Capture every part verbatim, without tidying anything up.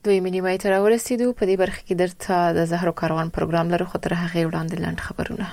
دوی مینیمای تر ورسېدو. په دې برخه کې درته د زهرو کاروان پروګرام لرو، خو تر هغه وړاندې لاند خبرونه.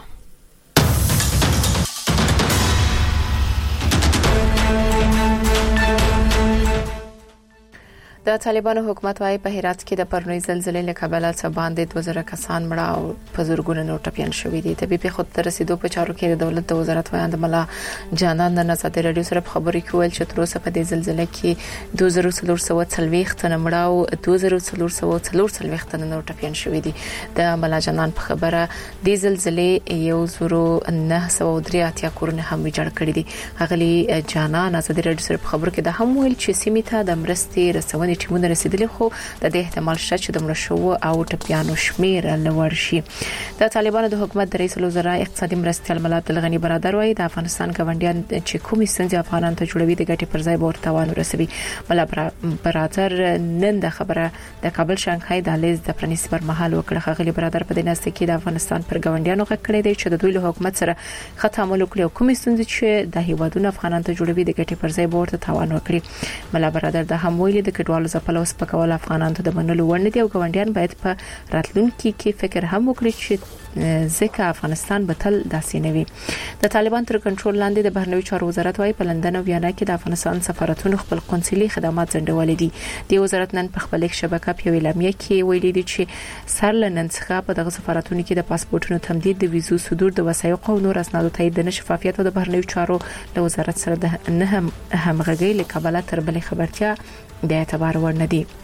د طالبانو حکومت وايي په هرات کې د پرنوي زلزلې له کبله څه باندې دوه زره کسان مړه او په زورګونو نور ټپيان شوي دي. د بي بي خود تر رسیدو په چارو کې د دولت د وزارت وایاند ملا جانان د نظر رادیو سره خبرې کول چې تر اوسه په دې زلزلې کې دوه زره څلور سوه څلوېښت تنه مړه او دوه زره څلور سوه څلور څلوېښت تنه نور ټپيان شوي دي. د ملا جانان په خبره د زلزلې یو زرو نه سوه درې اتیا کورونه هم ویجاړ کړي دي. هغلی جانان د رادیو سره خبرو کې د هم ویل چې سیمه ته د مرستې رسونې ټیمونه رسیدلي، خو د دې احتمال شته چې د مړه شوو او ټپيانو شمیر لوړ شي. د طالبانو د حکومت د رئیس الوزرا اقتصادي مرستیال ملا عبدالغنی برادر وايي د افغانستان ګاونډیان چې کومې ستونزې افغانانو ته جوړوي د ګټې پر ځای به ورته توان ورسوي. ملا برادر نن د خبره د کابل شانګهای دهلیز د پرانیستي پر مهال وکړه. غلي برادر په دې ناسته کې د افغانستان پر ګاونډیانو غږ کړی دی چې د دوی له حکومت سره خطا عمل وکړي او کومې ستونزې چې د هیوادونو افغانانو ته جوړوي د ګټې پر ځای به ورته توان وکړي. ملا برادر د هم ویلي د کډوالو ځپل او سپکول افغانانو ته د منلو وړ نه دي او ګاونډیان باید په راتلونکي کې فکر هم وکړي چې ځکه افغانستان به تل داسې نه وي. د طالبان تر کنټرول لاندې د بهرنیو چارو وزارت وايي په لندن او ویانا کې د افغانستان سفارتونو خپل قونسلي خدمات ځنډولې دي. د وزارت نن په خپل شبکه په اعلامیه کې ویلي دي چې سر لنن څخه په دغه سفارتونو کې د پاسپورتونو تمدید، د ویزو صدور، د وثایقو او نور اسنادو تایید د شفافیت او د بهرنیو چارو د وزارت سره د نه همغږۍ له کبله تر بلې خبرتیا د اعتبار وړ نه دي.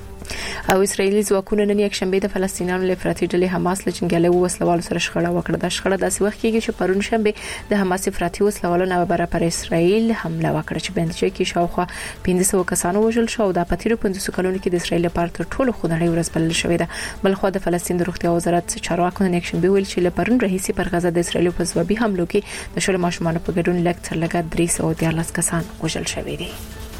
او اسرایلی ځواکونه نن یک شنبه د فلسطینیانو له افراطي ډلې حماس له جنګیالي وسلوالو سره شخړه وکړه. د شخړه داسې وخت کې چې پرون شنبه د حماس افراطي وسلوالو نه بره پر اسرایل حمله وکړه چې بنچ کې شاوخوا پنځه سوه کسانو وژل شو او د پاتیرو پنځه کلونو کې د اسرایل لپاره تر ټولو خونړۍ ورځ بلل شوې ده. بلخو د فلسطین د روغتیا وزارت چارواکو نن یک شنبه ویل چې له پرون راهیسې پر غزه د اسرایل په ځوابي حملو کې د شل ماشومان په ګډون لږ تر لږه درې سوه دیارلس کسان وژل شوي دي.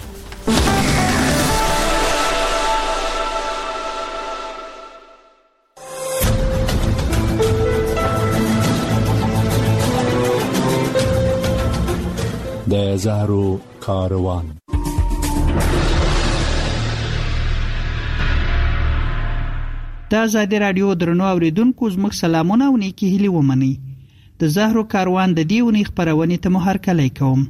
د زهرو کاروان. د آزادي رادیو درنو اوریدونکو زموږ سلامونه او نیکی هیلې ومنئ. د زهرو کاروان د دې ونې خبرونې ته مو هرکلی کوم.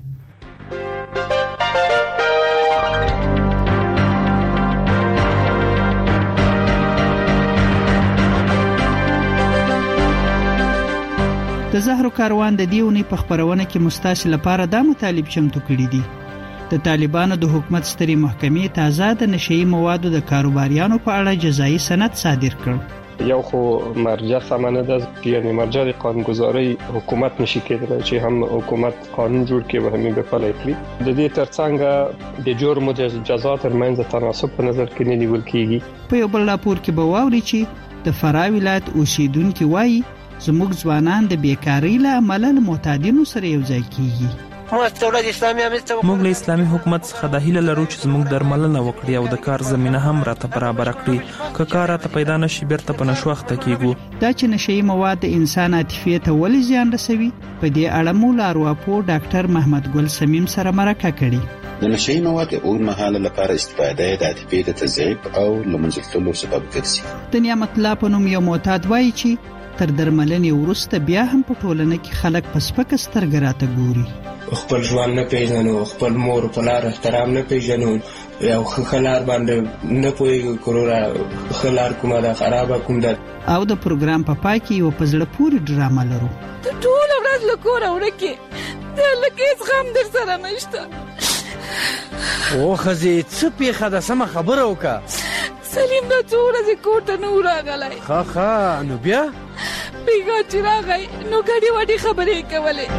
د زهرو کاروان د دیونی په خبرونه کې مستاسل لپاره د مطالب چمتو کړي دي. د طالبانو د حکومت ستري محکمې تازه د نشئی موادو د کاروباریانو په اړه جزایی سند صادر کړ. یو خو مرجع سمانه ده، یعنی مرجع قانونگذاری حکومت نشي کېدلی چې هم حکومت قانون جوړ کړي و همې به پلی کړي. د دې ترڅنګ د جرم او جزا ترمنځ تناسب په نظر کې نه نیول کېږي. په یو بل راپور کې به واوري چې د فراه ولایت اوسیدونکو وایي زموږ ځوانان د بیکاری له امله له معتادینو سره یو ځای کیږي. موږ له اسلامي حکومت څخه د هیله لرو چې زموږ درملنه وکړي او د کار زمينه هم راته برابر کړي. که کار راته پیدا نشي بیرته په نشو وخت کېږو. دا چې نشئی مواد د انسان عاطفې ته ولې زیان رسوي، په دې اړه مو له ارواپوه ډاکټر محمد ګل سمیم سره مرکه کړې. د نشئی مواد اوږدمهاله لپاره استفاده د عاطفې د تضعیف او له منځه تللو سبب ګرځي. د نعمت الله په نوم یو معتاد وایي چې تر درملنې وروسته بیا هم په ټولنه کې خلک په سپکه سترګه راته ګوري. خپل ژوند نه پیژنو، خپل مور او پلار احترام نه پیژنو، یو خلار باندې نه پوهیږو کورونه خلار کومه ده خرابه کوم ده. او د پروګرام په پای کې یو په زړه پورې ډرامه لرو. ته ټول ورځ له کوره ورکې، د لکه هېڅ غم در سره نشته. او ښځې څه پېښه ده، سمه خبره وکړه. سلیم دا څو ورځې کور ته نه و راغلی. ښه ښه نو بیا بیګا چې راغی نو ګډې وډې خبرې کولې.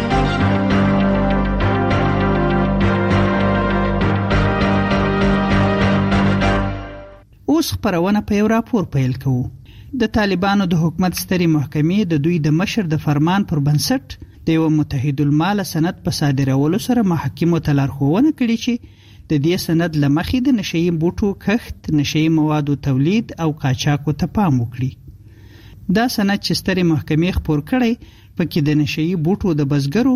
اوس خبرونه په یو راپور پیل کوو. د طالبانو د حکومت ستري محکمې د دوی د مشر د فرمان پر بنسټ د یو متحد المال سند په صادرولو سره محاکمو ته لارښوونه کړې چې د دې سند لمخې د نشئی بوټو کښت، نشئی موادو تولید او قاچاقو ته پام وکړي. دا سند چې ستري محکمې خپور کړی پکې د نشئی بوټو د بزګرو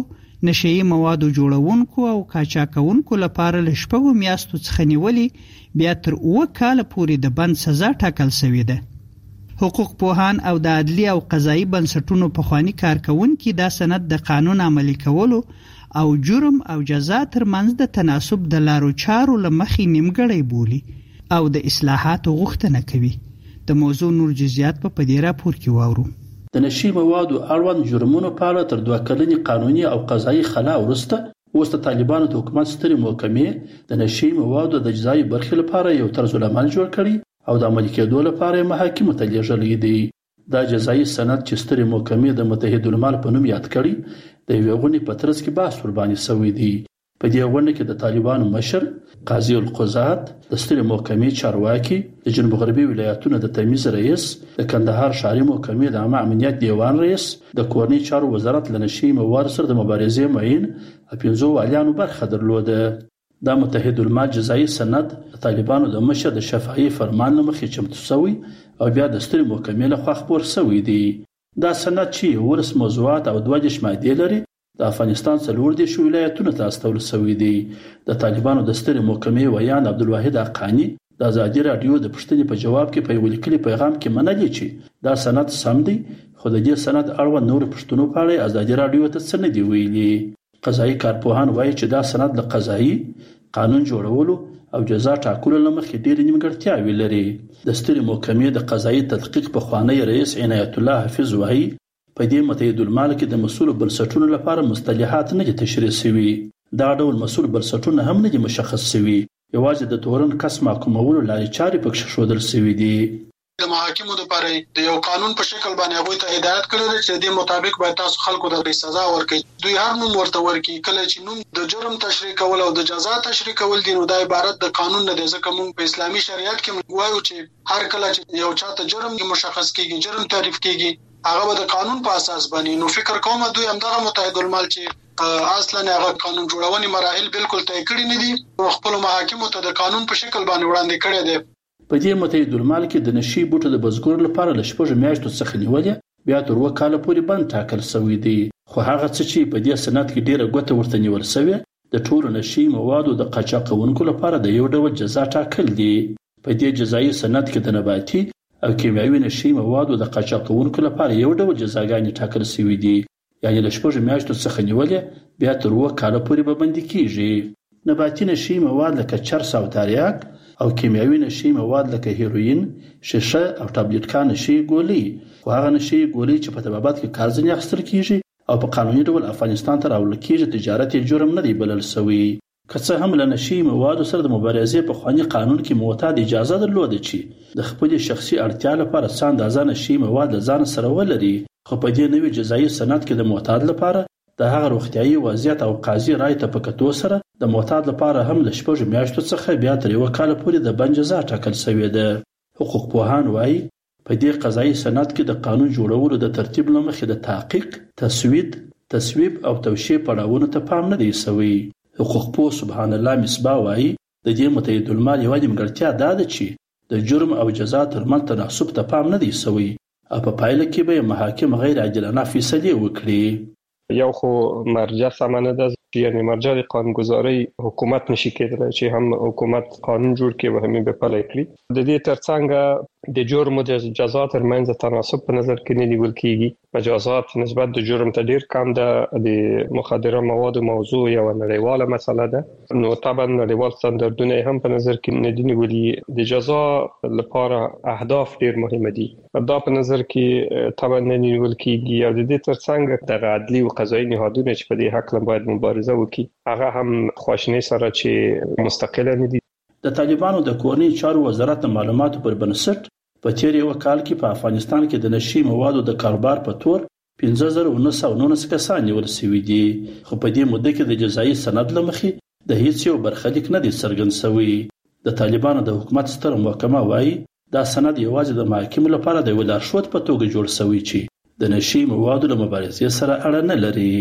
نشئی موادو جوړونکو او قاچاقونکو لپاره له شپږو میاشتو څخه نیولې بیا تر اوه کاله پورې د بند سزا ټاکل شوې ده. حقوق پوهان او د عدلي او قضایي بنسټونو پخواني کارکونکي دا سند د قانون عملي کولو او جرم او جزا ترمنځ د تناسب د لارو چارو له مخې نیمګړی بولي او د اصلاحاتو غوښتنه کوي. د موضوع نور جزئیات په دې راپور کې واورو. د نشي موادو اړوند جرمونو په اړه تر دوه کلنې قانوني او قضایي خلا وروسته اوس د طالبانو د حکومت سترې محکمې د نشي موادو د جزایي برخې لپاره یو طرز العمل جوړ کړي او د عملي کېدو لپاره یې محاکمو ته لیږلی دی. دا جزایي سند چې سترې محکمې د متحدالمال په نوم یاد کړي د یوې غونډې په ترڅ کې بحث ورباندې شوی دی. په دې غونډه کې د طالبانو مشر قاضي القضات، د سترې محکمې چارواکي، د جنوب غربي ولایتونو د تمیز رئیس، د کندهار ښاري محکمې د عامه امنیت دیوان رئیس، د کورنۍ چارو وزارت له نشي موادو سره د مبارزې معین او پنځو والیانو برخه درلوده. دا متحدالمال جزایي سند د طالبانو د مشر د شفاهي فرمان له مخې چمتو شوی او بیا د سترې محکمې لخوا خپور شوی دی. دا سند چې ولس موضوعات او دوه دېرش مادې لري د افغانستان څلور دېرش ولایتونو ته استول شوی دی. د طالبانو د سترې محکمې ویان عبدالواحد حقانی د ازادي راډیو د پوښتنې په جواب کې په یو لیکلي پیغام کې منلي چې دا سند سم دی، خو د دې سند اړوند نور پوښتنو په اړه ازادي راډیو ته څه نه دی ویلي. قضایي کارپوهان وایي چې دا سند د قضایي قانون جوړولو او جزا ټاکلو له مخې ډېرې نیمګړتیاوې لري. د سترې محکمې د قضایي تحقیق پخوانی رئیس عنایت الله حفیظ وایي په دې متحدالمال کې د مسؤلو بنسټونو لپاره مصطلحات نه دي تشریح شوي. دا ډول مسؤل بنسټونه هم نه دي مشخص شوي، یوازې د تورن کس محکومولو لارې چارې پکې ښودل شوي دي. د محاکمو لپاره د یو قانون په شکل باندې هغوی ته هدایت کړی دی چې د دې مطابق باید تاسو خلکو ته سزا ورکړي. دوی هر نوم ورته ورکړي. کله چې نوم د جرم تشریح کول او د جزا تشریح کول دي نو دا عبارت د قانون نه دی، ځکه موږ په اسلامي شریعت کې موږ وایو چې هر کله چې یو چاته جرم مشخص کیږي، جرم تعریف کیږي، هغه به د قانون په اساس باندې. نو فکر کوم دوی همدغه متحدالمال چې اصلا هغه قانون جوړونې مراحل بالکل طی کړی نه دي او خپل محاکمو ته د قانون په شکل باندې وړاندې کړی دی. په دې متحدالمال کې د نشي بوټو د بزګر لپاره له شپږ میاشتو څخه نیولې بیا تر اوه کاله پورې بند ټاکل شوی دی. خو هغه څه چې په دې سند کې ډیره ګوته ورته نیول شوې د ټولو نشي موادو د قاچاقونکو لپاره د یو ډول جزا ټاکل دي. په دې جزایي سند کې د نباتي او کیمیاوي نشي موادو د قاچاقونکو لپاره یو ډول جزاګانې ټاکل شوې دي، یعنی له شپږ میاشتو څخه نیولې بیا تر اوه کاله پورې به بندي کیږي. نباتي نشي مواد لکه چرس او تریاک او کیمیاوي نشي مواد لکه هیروین، شیشه او ټابلیټکا نشي ګولۍ، خو هغه نشي ګولۍ چې په طبابت کې کار ځنې اخیستل کیږي او په قانوني ډول افغانستان ته راوړل کیږي تجارت یې جرم نه دی بلل شوی. که څه هم له نشي موادو سره د مبارزې په خواني قانون کې معتاد اجازه درلوده چې د خپل شخصي اړتیا لپاره څه اندازه نشي مواد له ځان سره ولري، خو په دې نوي جزایي سند کې د معتاد لپاره د هغه روغتیايي وضعیت او قاضي رای ته په کتو سره د معتاد لپاره هم له شپږ میاشتو څخه بیا تر یوه کاله پورې د بند جزا ټاکل شوې ده. حقوق پوهان وایي په دې قضایي سند کې د قانون جوړولو د ترتیب له مخې د تحقیق، تسوید، تصویب او توشیح پړاوونو ته پام نه دی شوی. حقوق پوه سبحان الله مصباح وایي د دې متحدالمال یوه نیمګړتیا دا ده چې د جرم او جزا ترمنځ تناسب ته پام نه دی شوی او په پایله کې به محاکم غیر عادلانه فیصلې وکړي. یو خو مرجع سمه نه ده، یعنی مرجع د قانونګذارۍ حکومت نشي کېدلی چې هم حکومت قانون جوړ کړي او هم یې پلی کړي. د دې ترڅنګ د جرم او د جزا ترمنځ تناسب په نظر کې نه نیول کېږي. مجازات نسبت د جرم ته ډېر کم ده. د مخدره موادو موضوع یوه نړیواله مسله ده، نو طبعا نړیوال ستاندردونه هم په نظر کې نه دي نیولي. د جزا لپاره اهداف ډېر مهمه دي، دا په نظر کې طبعا نه نیول کېږي. او د دې ترڅنګ دغه عدلي او قضایي نهادونه چې په دې حق باید مبارزه وکړي هغه هم خواشینۍ سره چې مستقله نه دي. د طالبانو د کورنۍ چارو وزارت د معلوماتو پر بنسټ په تیر یو کال کې په افغانستان کې د نشي موادو د کاروبار په تور پنځه زره نه سوه نولس کسان نیول شوي دي، خو په دې موده کې د جزایي سند له مخې د هیڅ یو برخلیک نه دی څرګند شوی. د طالبانو د حکومت ستره محکمه وایي دا سند یوازې د محاکمو لپاره د یو لارښود په توګه جوړ شوی چې د نشي موادو له مبارزې سره اړه نه لري.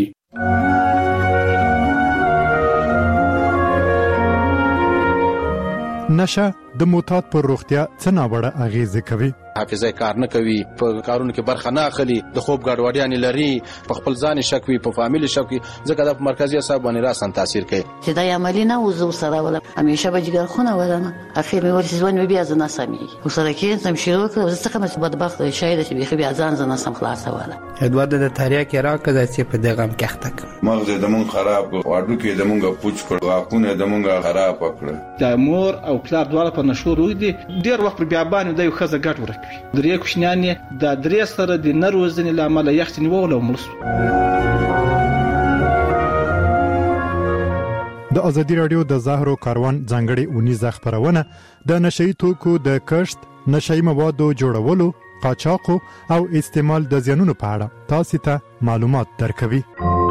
نشه د معتاد پر روغتیا څه ناوړه اغیزه کوي؟ حافظه کار نه کوي، په کارونو کې برخه نه اخلي، د خوب ګډوډیاں لري، په خپل ځان شک وي، په فامیل شک وي، ځکه د مرکزی اعصاب باندې راسن تاثیر کوي. چې دا عملی نه وزو سره ولا همیشه به جګر خونه ولنه اخر مې ورسې ځوان بیا ځنه سمي وسره کې سم شروع کړ څه کوم بدبخت شاید چې بیا بیا ځان ځنه سم خلاص ولا ادوارد د تاریخ کې راکړه چې په دغه هم کې اخته مغز د مون خراب واډو کې د مونږه پوچ کړ واکونه د مونږه خراب کړ. د مور او پلار دواړه په نشو روي دي ډیر وخت بیا باندې د یو خزه ګټ ورکوي. درې کوښنیان د درې سره د نروزنې لامل یخت نیول او مړ. د ازادي رادیو د زهرو کاروان ځانګړي اونیزه خبرونه د نشئی توکو د کښت، نشئی موادو جوړولو، قاچاق او استعمال د زیانونو په اړه تاسو ته معلومات درکوي.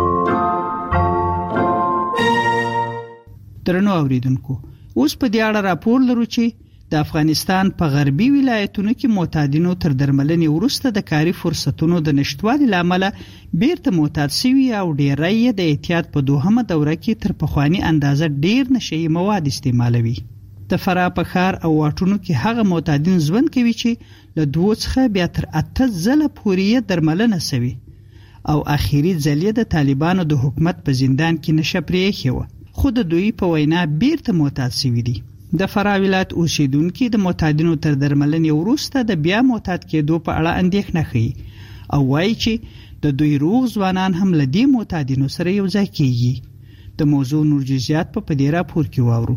درنو اوریدونکو، اوس په دې اړه راپور لرو چې د افغانستان په غربي ولایتونو کې معتادینو تر درملنې وروسته د کاري فرصتونو د نشټوالي لامل بیرته معتاد شوي او ډیری د احتیاط په دوهمه دوره کې تر پخوانی اندازه ډیر نشئی مواد استعمالوي. د فراه په ښار او واټونو کې هغه معتادین ژوند کوي چې له دوه څخه بیا تر اته ځله پورې درملنه شوي او اخیری ځل د طالبانو د حکومت په زندان کې نشه پرېښې و، خو د دوی په وینا بیرته معتاد شوي دي. د فراه ولایت اوسیدونکو د معتادینو تر درملنې وروسته د بیا معتاد کېدو په اړه اندېښنه کوي او وایي چې د دوی روغ ځوانان هم له دې معتادینو سره یو ځای کېږي. د موضوع نور جزئیات په دې راپور کې واورو.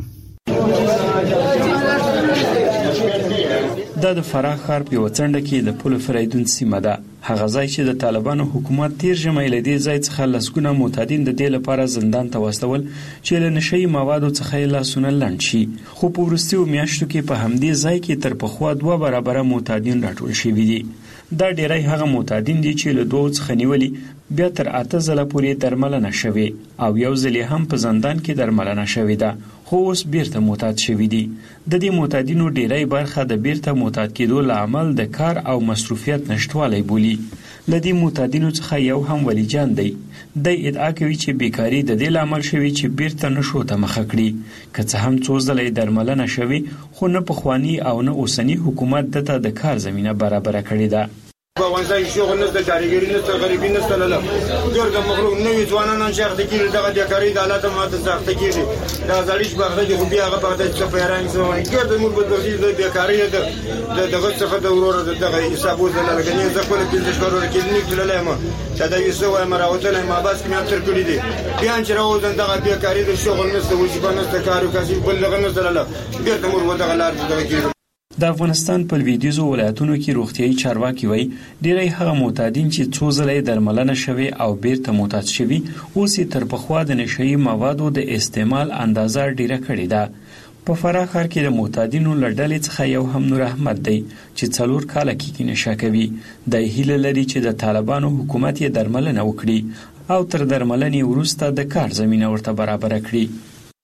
دا د فراه ښار په یوه څنډه کې د پل فریدون سیمه ده، هغه ځای چې د طالبانو حکومت تیر ژمی له دې ځای څخه لسګونه معتادین د دې لپاره زندان ته واستول چې له نشئی موادو څخه یې لاسونه لنډ شي، خو په وروستیو میاشتو کې په همدې ځای کې تر پخوا دوه برابره معتادین راټول شوي دي. دا ډیری هغه معتادین دي چې له دوه څخه نیولي بیا تر اته ځله پورې درملنه شوې او یو ځل هم په زندان کې درملنه شوې ده، خو اوس بیرته معتاد شوي دي. د دې معتادینو ډیری برخه د بیرته معتاد کېدو له امل د کار او مصروفیت نشټوالی بولي. له دې معتادینو څخه یو هم ولی جان دی. د ادعا کوي چې بیکاری د دې لامل شوی چې بیرته نشو ته مخه کړي، که څه هم څو ځله درملنه شوي خو نه پخوانی او نه اوسنی حکومت دته د کار زمینه برابره کړې ده. په افغانستان شغل نشته، کارګری نشته، غریبي نشته، لاله ډېر د مغلوب نوي ځوانان شاخت کېږي، دغه د کاري د حالات ماته سخت کېږي. دا ځلیش بغدا کې خو بیا هغه بغدا چې په ایران کې وایي ګر د موږ په دغه د بیکاری د دغه څخه د ورور دغه حساب وزنه لګنې ځکه په پنځه کروڑ کې نه کړلای ما چې دا یو څه وایم راوتل ما بس کې مې تر کړی دي بیا چې راوځم دغه بیکاری د شغل نشته، وظیفه نشته، کارو کاسي بل دغه نشته، لاله ګر د موږ دغه لار دغه کې. د افغانستان په لویدیځو ولایتونو کې روغتیايي چارواکي وایي ډیری هغه معتادین چې څو ځله درملنه شوي او بیرته معتاد شوي اوس تر پخوا د نشئی موادو د استعمال اندازه ډیره کړې ده. په فراه ښار کې د معتادینو له ډلې څخه یو هم نور احمد دی چې څلور کاله کېږي نشه کوي. د هیله لري چې د طالبانو حکومت یې درملنه وکړي او تر درملنې وروسته د کار زمینه ورته برابره کړي.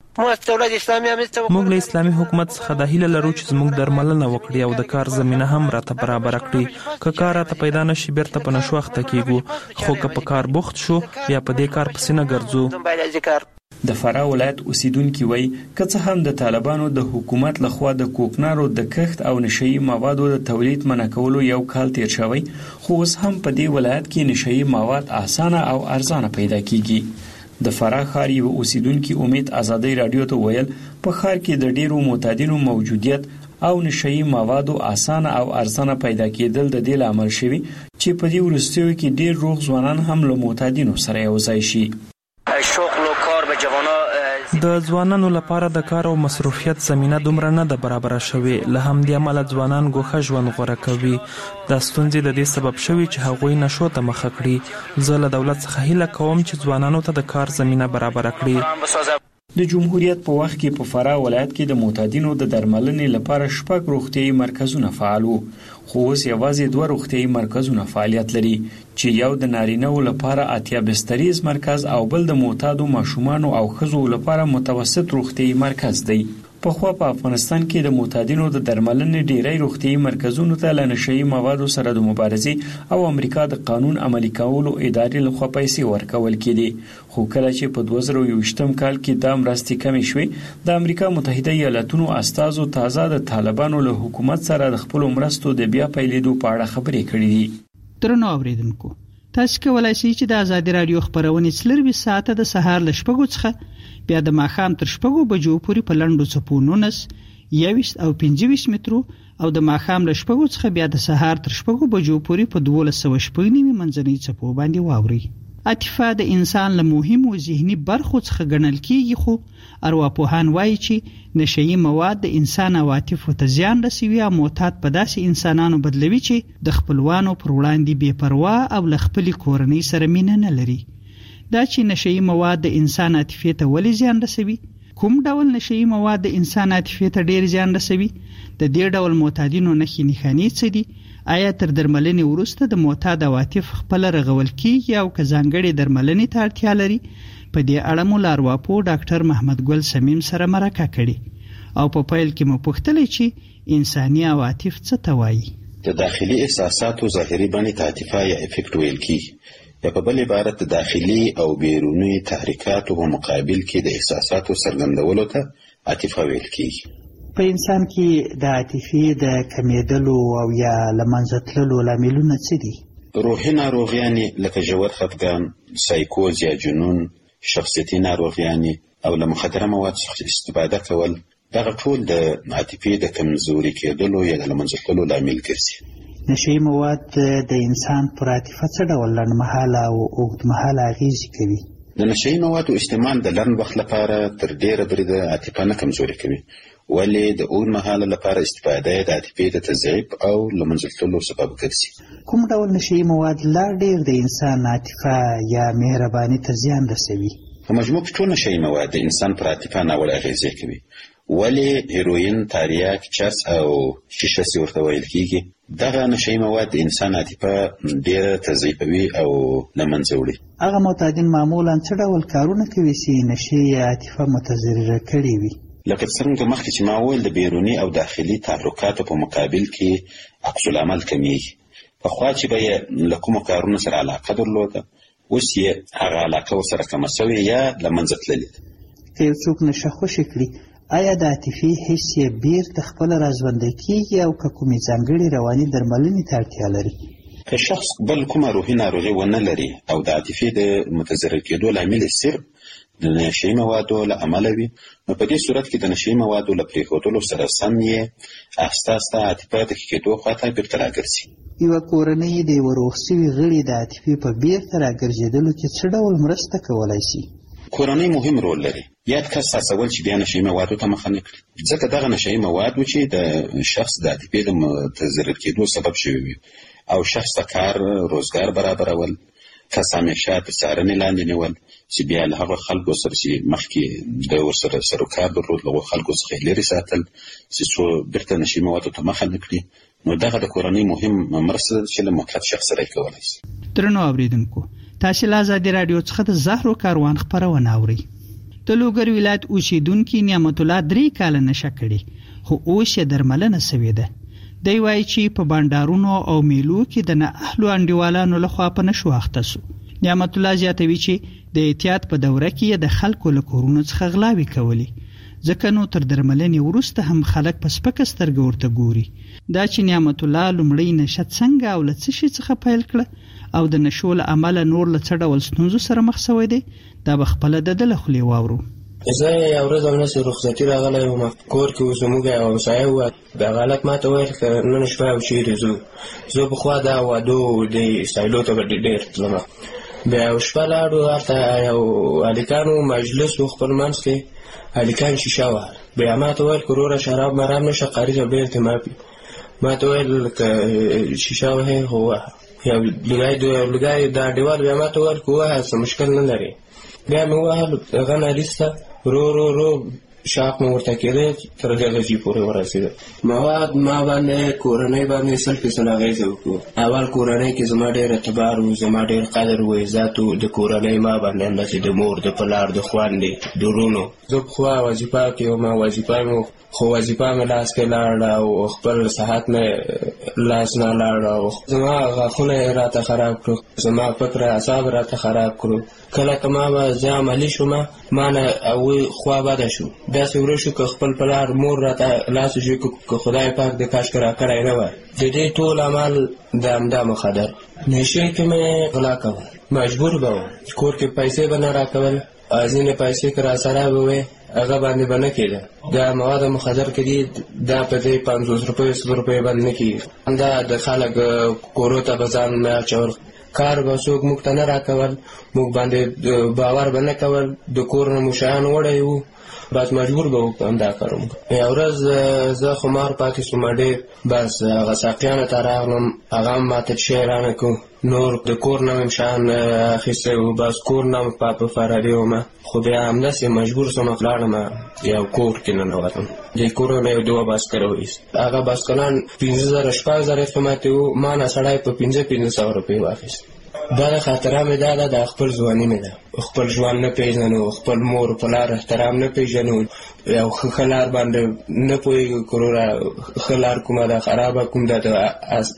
موږ له اسلامي حکومت څخه د هیله لرو چې زموږ درملنه وکړي او د کار زمینه هم راته برابر کړي. که کار راته پیدا نشي بیرته په نشو اخته کیږو، خو که په کار بوخت شو بیا په دې کار پسې نه ګرځو. د فراه ولایت اوسیدونکي وایي که څه هم د طالبانو د حکومت لخوا د کوکنارو د کښت او نشئی موادو د تولید منع کولو یو کال تیر شوی، خو اوس هم په دې ولایت کې نشئی مواد اسانه او ارزانه پیدا کیږي. د فراه ښار یو اوسیدونکي امید ازادي رادیو ته ویل په ښار کې د ډیرو معتادینو موجودیت او نشئی موادو اسانه او ارزانه پیدا کېدل د دې لامل شوی چې په دې وروستیو کې ډیر روغ ځوانان هم له معتادینو سره یو ځای شي. د ځوانانو لپاره د کار او مصروفیت زمینه دومره نه ده برابره شوې، له همدې امله ځوانان ګوښه ژوند غوره کوي. دا ستونزې د دې سبب شوي چې هغوی نشو ته مخه کړي. زه له دولت څخه هیله کوم چې ځوانانو ته د کار زمینه برابره کړي. د جمهوریت په وخت کې په فراه ولایت کې د معتادینو د درملنې لپاره شپږ روغتیايي مرکزونه فعال وو، خو اوس یوازې دوه روغتیايي مرکزونه فعالیت لري چې یو د نارینه‌و لپاره اتیا بستریز مرکز او بل د معتادو ماشومانو او ښځو لپاره متوسط روغتیايي مرکز دی. پخوا په افغانستان کې د معتادینو د درملنې ډیری روغتیايي مرکزونو ته له نشهیي موادو سره د مبارزې او امریکا د قانون عملي کولو ادارې لخوا پیسې ورکول کېدې، خو کله چې په دوه زره یوویشتم کال کې دا مرستې کمې شوې، د امریکا متحده ایالاتونو استازو تازه د طالبانو له حکومت سره د خپلو مرستو د بیا پیلېدو په اړه خبرې کړې دي. درنو اوریدونکو، تاسو کولای شئ چې د ازادي رادیو خبرونه څلروي ساعته د سهار له شپږو څخه بیا د ماښام تر شپږو بجو پورې په لنډو څپو نولس، یوویشت او پنځه ویشت مترو او د ماښام له شپږو څخه بیا د سهار تر شپږو بجو پورې په دولس سوه شپږ نوي منځنۍ څپو باندې واورئ. عاطفه د انسان له مهمو ذهني برخو څخه ګڼل کېږي، خو ارواپوهان وایي چې نشهیي مواد د انسان عواطفو ته زیان رسوي او معتاد په داسې انسانانو بدلوي چې د خپلوانو پر وړاندې بې پروا او له خپلې کورنۍ سره مینه نه لري. دا چې نشهیي مواد د انسان عاطفې ته ولې زیان رسوي، کوم ډول نشهیي مواد د انسان عاطفې ته ډیر زیان رسوي، د دې ډول معتادینو نښې نښانې څه دي، آیا تر درملنې وروسته د معتاد عواطف خپل رغول کیږي او که ځانګړې درملنې ته اړتیا لري؟ په دې اړه مو له ارواپوه ډاکټر محمد ګل سمیم سره مرکه کړې او په پیل کې مو پوښتلې چې انساني عواطف څه ته وایي. د داخلي احساساتو ظاهري بڼې ته عاطفه یا افیکټ ویل کیږي، یا په بل عبارت د داخلي او بیروني تحریکاتو په مقابل کې د احساساتو څرګندولو ته عاطفه ویل کیږي. په انسان کې د عاطفې د کمیدلو او یا له منځه تللو لاملونه څه دي؟ روحي ناروغیانې لکه ژور خفګان، سایکوز یا جنون، شخصیتي ناروغیانې او له مخدره مواد څخه استفاده کول، دغه ټول د عاطفې د کمزوري کېدلو یا د له منځه تللو لامل ګرځي. نشهیي مواد د انسان پر عاطفه څه ډول لنډمهاله او اوږدمهاله اغېزې کوي؟ د نشهیي موادو استعمال د لنډ وخت لپاره تر ډېره بریده عاطفه نه کمزوري کوي، ولې د اوږدمهاله لپاره استفاده یې د عاطفې د تضعیف او له منځه تللو سبب ګرځي. کوم ډول نشهیي مواد لا ډېر د انسان عاطفه یا مهرباني ته زیان رسوي؟ په مجموع کې ټول نشهیي مواد د انسان پر عاطفه ناوړه اغېزې کوي، ولې هیروین، تاریاک، چرس او شیشه چې ورته ویل کېږي، دغه نشهیي مواد د انسان عاطفه ډېره تضعیفوي او له منځه وړي. هغه معتادین معمولا څه ډول کارونه کوي چې نشې یې عاطفه متضرره کړې وي؟ لکه څرنګه مخکې چې ما وویل، د بیروني او داخلي تحرکاتو په مقابل کې عکس العمل کمیږي. پخوا چې به یې له کومو کارونو سره علاقه درلوده، اوس یې هغه علاقه ورسره کمه سوې یا له منځه تللې ده. که یو څوک نشه خوشې کړي، آیا د عاطفي حس یې بیرته خپله راژوندی کېږي او که کومې ځانګړې رواني درملنې ته اړتیا لري؟ که شخص بل کومه روحي ناروغي ونه لري او د عاطفې د متضرر کېدو لامل یې صرف د نشهیي موادو له امله وي، نو په دې صورت کې د نشهیي موادو له پرېښودلو سره سم یې آهسته آهسته عاطفه د ښه کېدو خواته بیرته راګرځي. یوه کورنۍ د یوه روغ سوي غړي د عاطفې په بیرته راګرځېدلو کې څه ډول مرسته کولی شي؟ کورنۍ مهم رول لري. یاد کس هڅول چې بیا نشهیي موادو ته مخه نه کړي، ځکه دغه نشهیي مواد و چې د شخص د عاطفې د متضرر کېدو سبب شوي وي او شخص ته کار روزګار برابرول، کس همیشه تر څارنې لاندې نیول چې بیا له هغه خلکو سره چې مخکې د ورسره سروکار درلود، له هغو خلکو څخه یې لرې ساتل چې څو بیرته نشهیي موادو ته مخه نه کړي. نو دغه د کورنۍ مهم مرسته ده چې له معتاد شخص سره یې کولی شي. درنو اورېدونکو، تاسې له ازادي راډیو څخه د زهرو کاروان خپرونه اورئ. د لوګر ولایت اوسېدونکي نعمت الله درې کاله نشه کړې، خو اوس یې درملنه سوې ده. دی وایي چې په بانډارونو او میلو کې د نااهلو انډیوالانو لخوا په نشو اخته سو. نعمت الله زیاتوي چې د احتیاط په دوره کې د خلکو له کورونو څخه غلاوې کولې، ځکه نو تر درملنې وروسته هم خلک په سپکه سترګه ورته ګوري. دا چې نعمت الله لومړی نشه څنګه او له څه شي څخه پیل کړه او د نشو له امله نور له څه ډول ستونزو سره مخ شوی دی، دا به خپله د ده له خولې واورو. زه یو ورځ همداسې رخصتي راغلی وم، کور کې اوس زموږ یو همسایه وه، دغه هلک ما ته ویل که نن شپه او چېرې ځو. زه پخوا دا وادو د سایلو ته به ډېر تلم. بیا یو شپه لاړو، هلته یو هلکانو مجلس و، خپل منځ کې هلکان شیشه وهل. بیا ما ته ویل که وروره شراب مرام نشه، قري ته بېرته ماپي. ما ته ویل که شیشه وهې خو ووهه. یو لوګی دا انډیوال بیا ما ته ویل که ووهه څه مشکل نه لري. بیا مې ووهل، هغه نه وروسته ورو ورو ورو شاق مې ورته کېده تر دې درجې پورې ورسېده. مواد ما باندې کورنۍ باندې سل فیصد اغېزه وکړو. اول کورنۍ کې زما ډېر اعتبار و، زما ډېر قدر و عزت و. د کورنۍ ما باندې همداسې د مور د پلار د خویندې د وروڼو. زه پخوا وظیفه کې وم، وظیفه مې خو وظیفه مې لاس کې لاړه او خپل صحت مې لاس نه لاړه. زما غاښونه یې راته خراب کړو، زما فکر اعصاب راته خراب کړو. کله که ما به زه عملي شوم ما نه هغوی خوا بده شو. داسې ورو شو که خپل پلار مور راته لاس وشي که خدای پاک د کاشکې راکړی نه وای. د دې ټول عمل د همدا مخدر نشې کې مې غلا کول، مجبور به وم. کور کې پیسې به نه راکول، ځینې پیسې که راسره به وې هغه باندې به نه کېده. دا مواد مخدر کې دي دا په دې پنځوس روپیو سل روپیو باندې نه کېږي. دا د خلک کورو ته به ځان نه اچول، کار به څوک موږ ته نه راکول، موږ باندې باور به نه کول. د کور نه مو شیان وړی وو، بس مجبور به وو همدا کار وکړو. یوه ورځ زه خمار پاتې شوم ډېر، بس هغه ساقیانو ته راغلم، هغه هم ماته شی رانه کړو. نور د کور نه مې شیان اخیستی وو، بس کور نه مې په فراري وم. خو بیا همداسې مجبور شوم لاړم یو کور کې ننوتم. د کور نه یو دوه بایسکل وایست. هغه بایسکلان پنځه زره شپږ زره قیمت وو، ما نه سړی په پنځه پنځه سوه روپۍ واخیست. دا د خاطره مې دا ده د خپل ځواني مې ده. خپل ژوند نه پېژنو، خپل مور پلار احترام نه پېژنو، یو ښه لار باندې نه پوهېږو که وروره ښه لار کومه ده خرابه کوم ده، د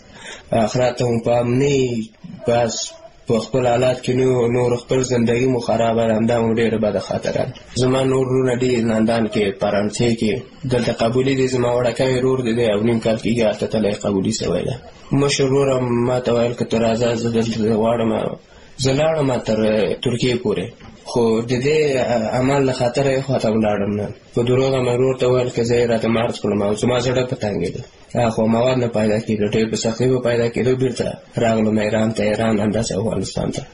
آخرت ته مو پام نه. بس په خپل حالات کې نور خپل زندګي مو خرابه ده. همدا مو ډېره بده خاطره ده. زما نور وروڼه ډېر لندن کې فرانسې کې دلته قبولي دي. زما وړوکی ورور دی دی او نیم کال کېږي هلته تللی قبولي شوی ده. مشر ورور ما ته ویل که ته راځه زه دلته غواړم. زه لاړم تر ترکیې پورې، خو د دې عمل له خاطره یې خواته ولاړم نه. په دروغه مې ورور ته ویل که زه یې راته مارچ کړم او زما زړه په تنګېده. خو مواد نه پیدا کېدو، ډېر په سختۍ به پیدا کېدو. بېرته راغلم ایران ته، ایران همداسې افغانستان ته.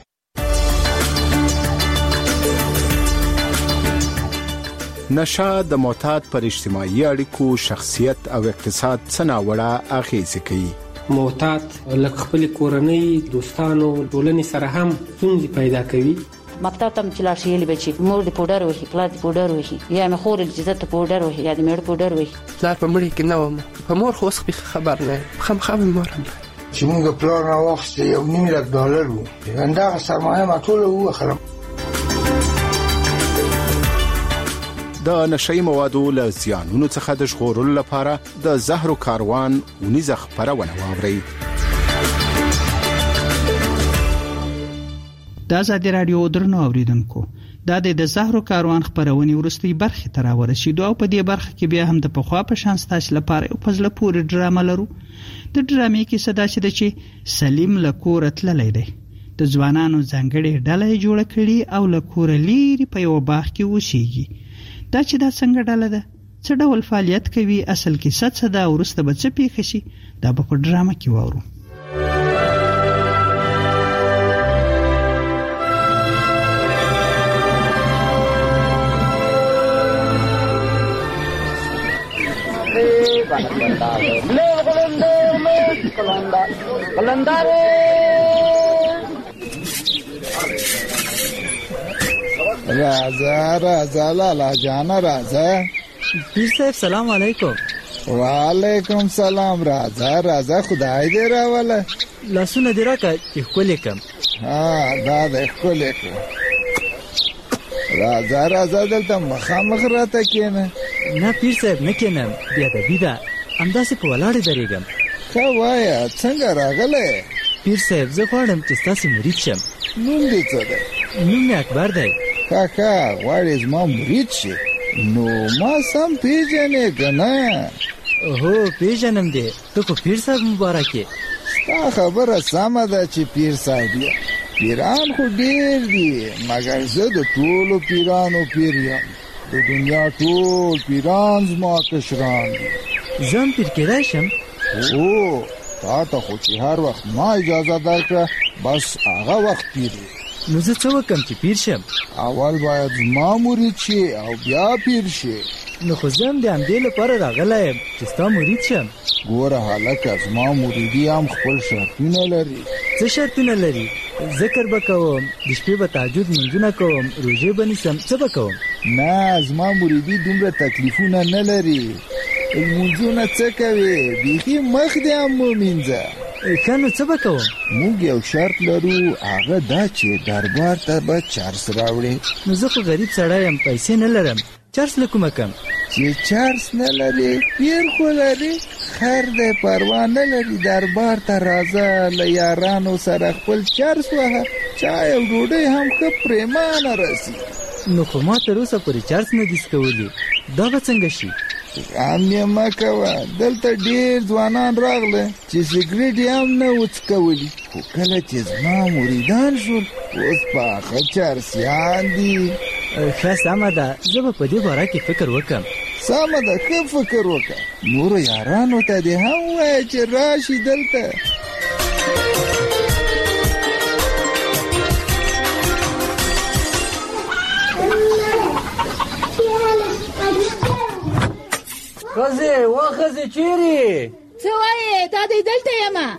نشه د معتاد پر اجتماعي اړیکو، شخصیت او اقتصاد څه ناوړه اغېزې کوي. معتاد لکه خپل کورنۍ، دوستانو، ټولنې سره هم ستونزې پیدا کوي. مکتب ته چې لاړ شي یلې بچي مور دې پوډر وهي، پلار دې پوډر وهي، یا مې خور دې چې ته پوډر وهي یا دې مېړه پوډر وهي. پلار په مړي کې نه وم، په مور خو اوس خبر نه یم، خامخا مې مور هم چې موږ پلار راواخیسته یو نیم لک ډالر وو، همدغه سرمایه ما ټوله ووخلم. د نشهیي موادو له زیانونو څخه د ژغورلو لپاره د زهرو کاروان اونیزه خپرونه واورئ. د ازادي راډیو درنو اوریدونکو، دا د زهرو کاروان خپرونې وروستۍ برخې ته راورسېدو او په دې برخه کې بیا هم د پخوا په شان ستاسو لپاره یو په زړه پورې ډرامه لرو. د ډرامې کیسه دا چې ده چې سلیم له کوره تللی دی، د ځوانانو ځانګړې ډله یې جوړه کړې او له کوره لیرې په یوه باغ کې اوسېږي. دا چې دا څنګه ډله ده، څه ډول فعالیت کوي، اصل کیسه څه ده، وروسته به څه پیښه شي، دا به په ډرامه کې واورو. राजा राजा लाला जाना राजा। पीर साहब सलाम वालेकुम। वालेकुम सलाम राजा राजा खुदाई दे रहा वाला लहसुन दे रहा का इक्वलेकम। हाँ दाद इक्वलेकम राजा राजा दलता मखा मख रहता क्या ना ना पीर साहब न क्या नाम बिया दा बिदा अंदा से पवालाड़े दरेगम क्या वाया संगा रागले पीर साहब ज़फ़ाड़म चिस्ता से मुरीद शम नूम देता दे नूम में अखबार दे काका वारिस माँ मुरीद शे नो माँ सम पीजने गना ओहो पीजनम दे तो को पीर साहब मुबारक है ता खबर सामदा ची पीर साहब या पीरान को देर दिए मगर ज़द टोलो पीरानो पीरियम दो दुनिया टोल पीरान ज़मा कशरान ज़म पीर के राशम ओ ता ता खुशी हर वक्त माँ इजाज़त दार का बस आगा वक्त पीरे मुझे चौक कम की पीर शम अवल बायद माँ मुरीद शे और ब्या पीर शे नखुज़म दे अंदेल पर रागला है जिस्ता मुरीद शम गोरा हालत अज़ माँ मुरीदी आम खपल शर्ती न लरी ज़ शर्ती न लरी ذکر بکوم د شپې به تهجد منځونه کوم روژې به نیسم څه به کوم نه زما مریدي دومره تکلیفونه نه لري. لمونځونه څه کوي؟ بیخي مخ دې هم ومینځه. ښه نو څه به کوم؟ موږ یو شرط لرو، هغه دا چې دربار ته به چرس راوړې. نو زه خو غریب سړی یم، پیسې نه لرم، چرس له کومه کم؟ چې چرس نه لري پیر خو لري، خیر دی پروا نه لري. دربار ته راځه، له یارانو سره خپل چرس وهه، چای او ډوډۍ هم ښه پرېمانه رسي. نو خو ما تر اوسه پورې چرس نه دي څکولي، دا به څنګه شي؟ غم یې مه کوه، دلته ډېر ځوانان راغله چې سګرېټ یې هم نه و څکولي، خو کله چې زما مریدان شول اوس پاخه چرسیان دي. ښه سمه ده، زه به په دې باره کې فکر وکړم. سمه ده، ښه فکر وکړه. نورو یارانو ته دې هم ووایه چې راشي دلته. ښځې وا ښځې چیرې؟ څه وایې؟ دا دی دلته یمه.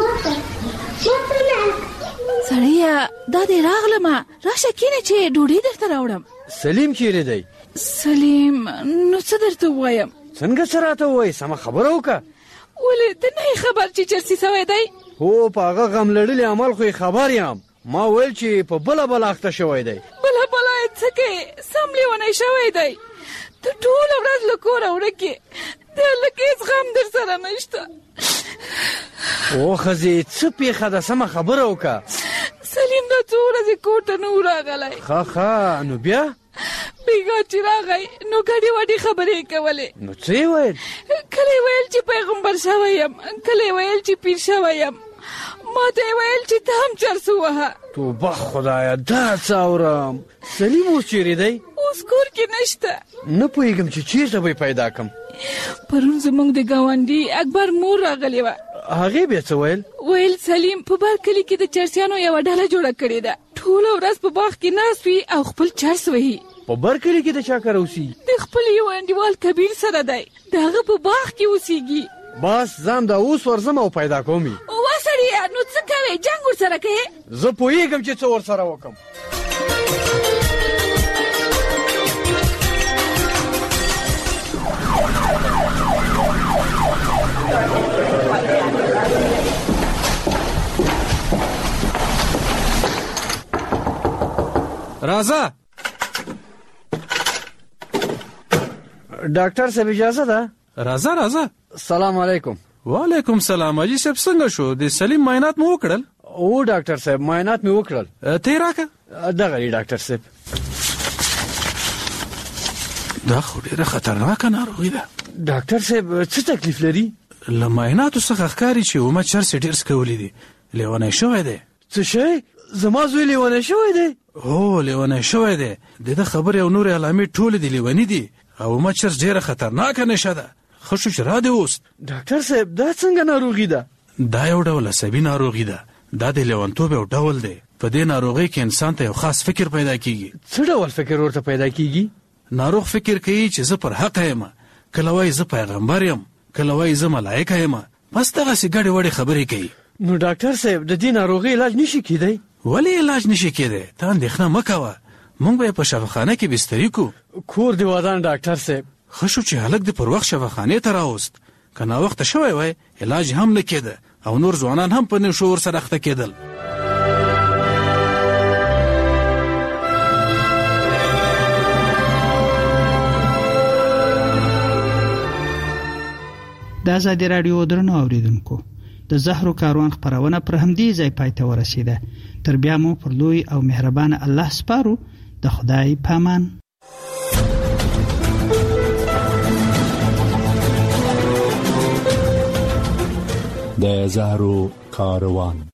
سړیه دا دی راغلمه، راشه کینې چې ډوډۍ درته راوړم. سلیم چیرې دی؟ سلیم نو څه درته ووایم؟ څنګه څه راته ووایې؟ سمه خبره وکړه. ولې ته نه یې خبر چې چرسي سوی دی؟ هو په هغه غم لړلي عمل خو یې خبر یم. ما ویل چې په بله بله اخته شوی دی. بله بله یې څه کوې؟ سم لیونی شوی دی. ته ټوله ورځ له کوره ورکې، د هلک هېڅ غم در سره نشته. او ښځې څه پېښه ده؟ سمه خبره وکړه. سلیم دا څو ورځې کور ته نه و راغلی. ښه ښه نو بیا؟ بیګا چې راغی نو ګډې وډې خبرې یې کولې. نو څه یې ویل؟ کله یې ویل چې پیغمبر شوی یم، کله یې ویل چې پیر شوی یم، ما ته یې ویل چې ته هم چرس ووهه. توبه خدایه دا څه اورم. سلیم اوس چیرې دی؟ اوس کور کې نشته. نه پوهېږم چې چېرته به یې پیدا کړم. پرون زموږ د ګاونډي اکبر مور راغلې وه. هغې بیا څه ویل؟ ویل سلیم په بر کلي کې د چرسیانو یوه ډله جوړه کړې ده، ټوله ورځ په باغ کې ناست وي او خپل چرس وهي. په بر کلي کې د چا کره اوسېږي؟ د خپل یو انډیوال کبیر سره دی، د هغه په باغ کې اوسېږي. بس ځم دا اوس ورځم او پیدا کوم یې. وا سړیه نو څه کوې؟ جنګ ورسره کوې؟ زه پوهېږم چې څه ورسره وکړم. راځه ډاکټر صاحب اجازه ده؟ راځه راځه. سلام علیکم. وعلیکم سلام. اجي صاحب څنګه شو؟ د سلیم معاینات مو وکړل؟ او ډاکټر صاحب معاینات مې وکړل. ته راکه دغه دی ډاکټر صاحب. دا خو ډیره خطرناکه ناروغي ده. ډاکټر صاحب څه تکلیف لري؟ له معایناتو څخه ښکاري چې عمر چرس ډېر څکولی دي، لیونی شوی دی. څه شی؟ زما زوی لیونی شوی دی؟ هو لیونی شوی دی. د ده خبرې او نورې علامې ټولې د لیوني دي او عمر چرس ډیره خطرناکه نشه ده. ښه شو چې رادې اوست. ډاکټر صاحب دا څنګه ناروغي ده؟ دا یو ډول عصبي ناروغي ده. دا د لیونتوب یو ډول دی. په دې ناروغۍ کې انسان ته یو خاص فکر پیدا کیږي. څه ډول فکر ورته پیدا کیږي؟ ناروغ فکر کوي چې زه پر حق یم، کله وایي زه پیغمبر یم، کله وایي زه ملایکه یم، بس دغسې ګډې وډې خبرې کوي. نو ډاکټر صاحب د دې ناروغۍ علاج نشي کیدی؟ ولې علاج نشي کیدی؟ ته اندېښنه مه کوه، موږ به یې په شفاخانه کې بستري کړو. کور دې ودان ډاکټر صاحب. ښه شو چې هلک دې پر وخت شفاخانې ته راوست، که ناوخته شوی وای علاج هم نه کېده او نور ځوانان هم په نشو ورسره اخته کېدل. د ازادي راډیو درنو اوریدونکو، د زهرو کاروان خپرونه پر همدې ځای پای ته ورسیده. تر بیا مو پر لوی او مهربان الله سپارو. د خدای پامان. د زهرو کاروان